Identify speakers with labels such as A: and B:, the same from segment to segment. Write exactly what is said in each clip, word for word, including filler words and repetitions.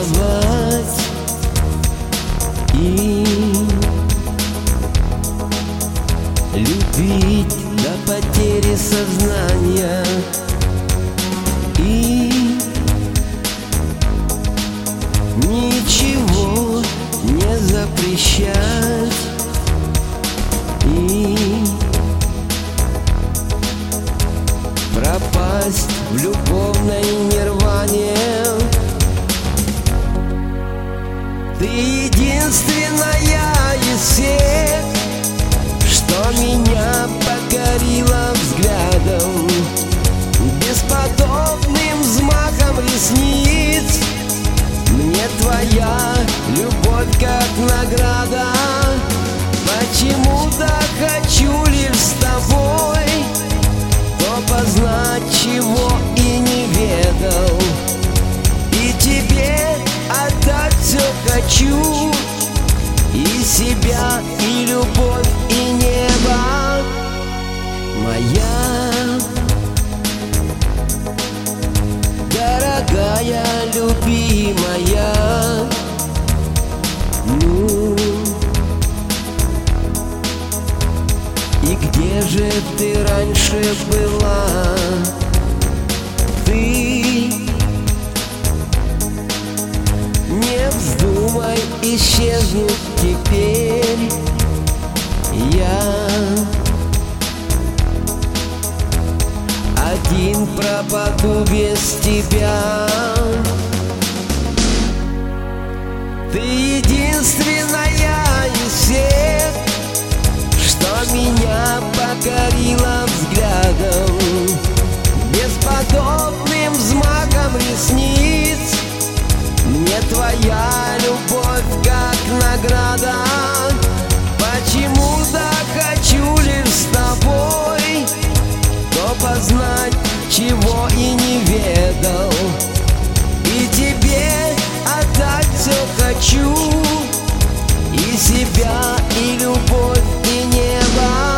A: целовать и любить до потери сознания, и ничего не запрещать, и пропасть в любовной нирване. Ты единственная из всех, что меня покорила взглядом, бесподобным взмахом ресниц. Мне твоя любовь как награда. Почему-то хочу лишь с тобой то познать, чего и не ведал, и тебе отдать все хочу, и себя, и любовь, и небо. Моя дорогая, любимая, ну и где же ты раньше была? Ты не вздумай исчезнуть теперь. Я один пропаду без тебя. Ты единственная из всех, что меня покорила взглядом, бесподобным взмахом ресниц. Мне твоя любовь как награда. Почему-то хочу лишь с тобой то познать, чего и не ведал, и тебе отдать все хочу, и себя, и любовь, и небо.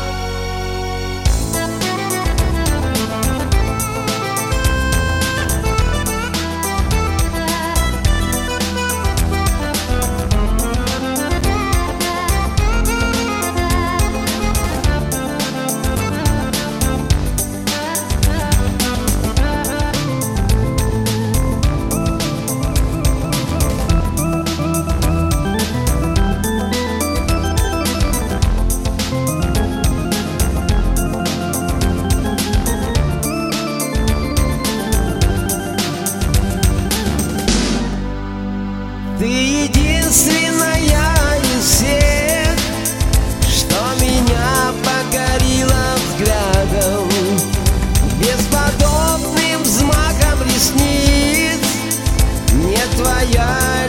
A: Ты единственная из всех, что меня покорила взглядом, бесподобным взмахом ресниц. Мне твоя